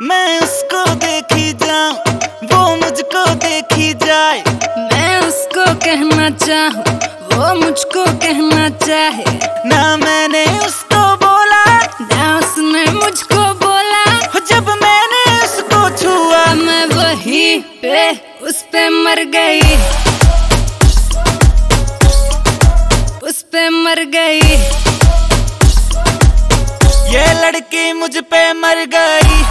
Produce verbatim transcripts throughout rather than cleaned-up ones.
मैं उसको देखी जाऊं, वो मुझको देखी जाए। मैं उसको कहना चाहूं, वो मुझको कहना चाहे। ना मैंने उसको बोला, ना उसने मुझको बोला। जब मैंने उसको छुआ, मैं वहीं पे उस पे मर गई, उस पे मर गई। ये लड़की मुझ पे मर गई,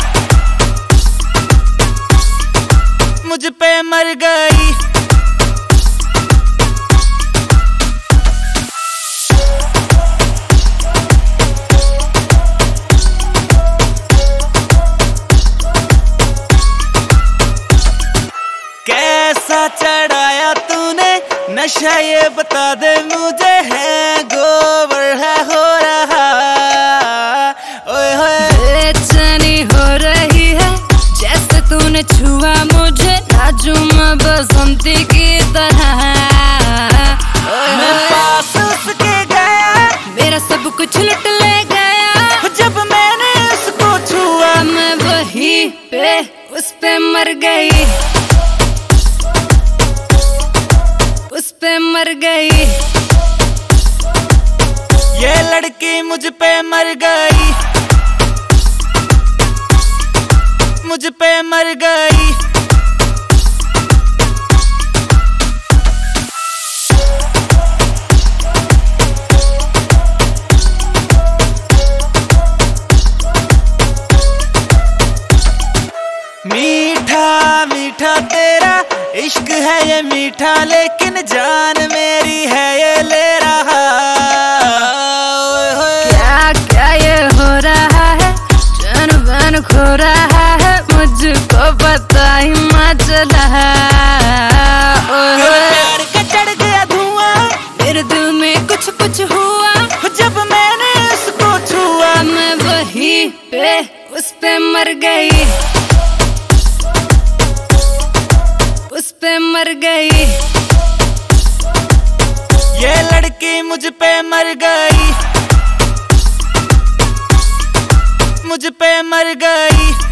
मुझ पे मर गई। कैसा चढ़ाया तूने नशा, ये बता दे मुझे, है गोबर है हो रहा। ओए होए बेचैनी हो रही है जैसे तूने छुआ मुझे, नाजुमा बसंती की तरह। मैं पास उसके गया, मेरा सब कुछ लुट ले गया। जब मैंने उसको छुआ, मैं वहीं पे उस पे मर गई, उस पे मर गई। ये लड़की मुझ पे मर गई, मुझ पे मर गई। मीठा मीठा तेरा इश्क है ये मीठा, लेकिन जान मेरी है ये ले रहा। क्या क्या ये हो रहा है, जान बन खो रहा है, मुझको पता ही ना चला। प्यार का चढ़ गया धुआं, मेरे दिल में कुछ कुछ हुआ। जब मैंने उसको छुआ, मैं वहीं पे उस पे मर गई, उस पे मर गई। ये लड़की मुझ पे मर गई, मुझ पे मर गई।